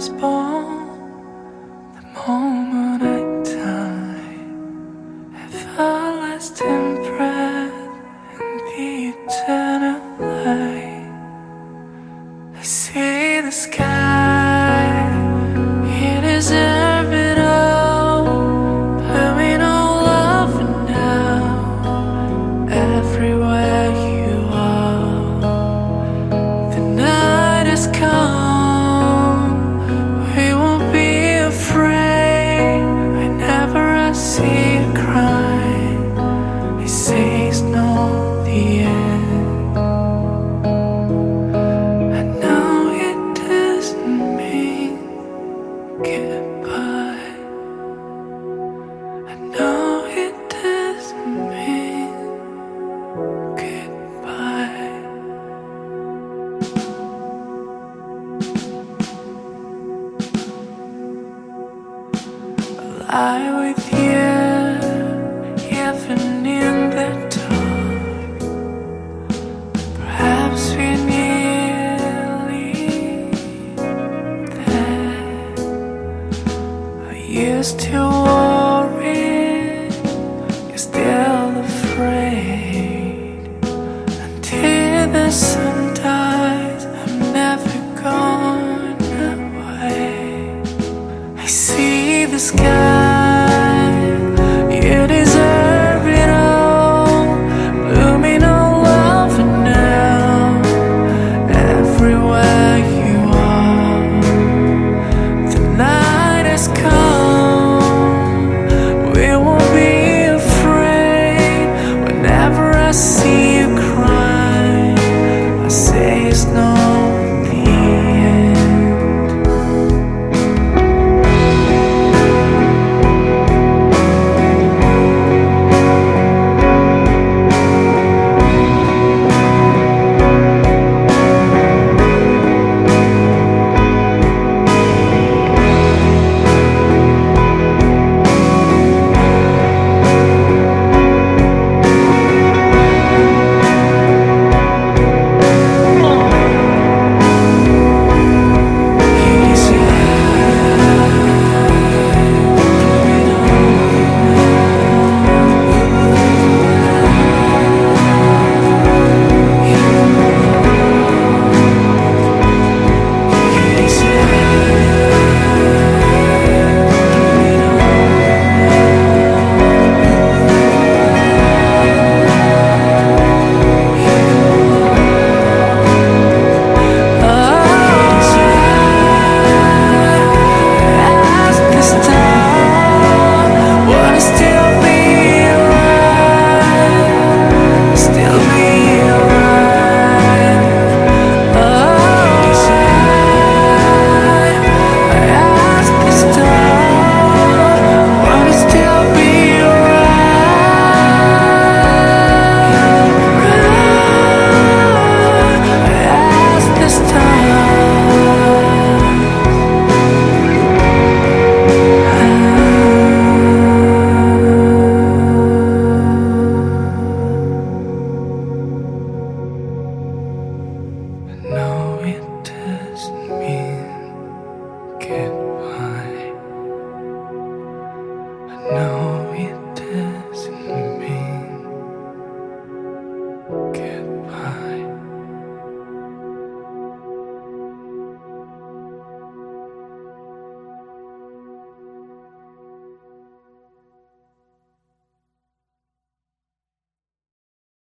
was born, the moment I die, everlasting breath and the eternal light. I see the sky, it deserves it all, blowing all over now, everywhere you are. The night has come, we won't be afraid. Whenever I see you cry, it says no, the end. I know it doesn't mean goodbye. I know it doesn't mean goodbye. Lie with you, even in the dark. Perhaps we're nearly there. I used to worry, you're still afraid. Until the sun dies, I'm never going away. I see the sky,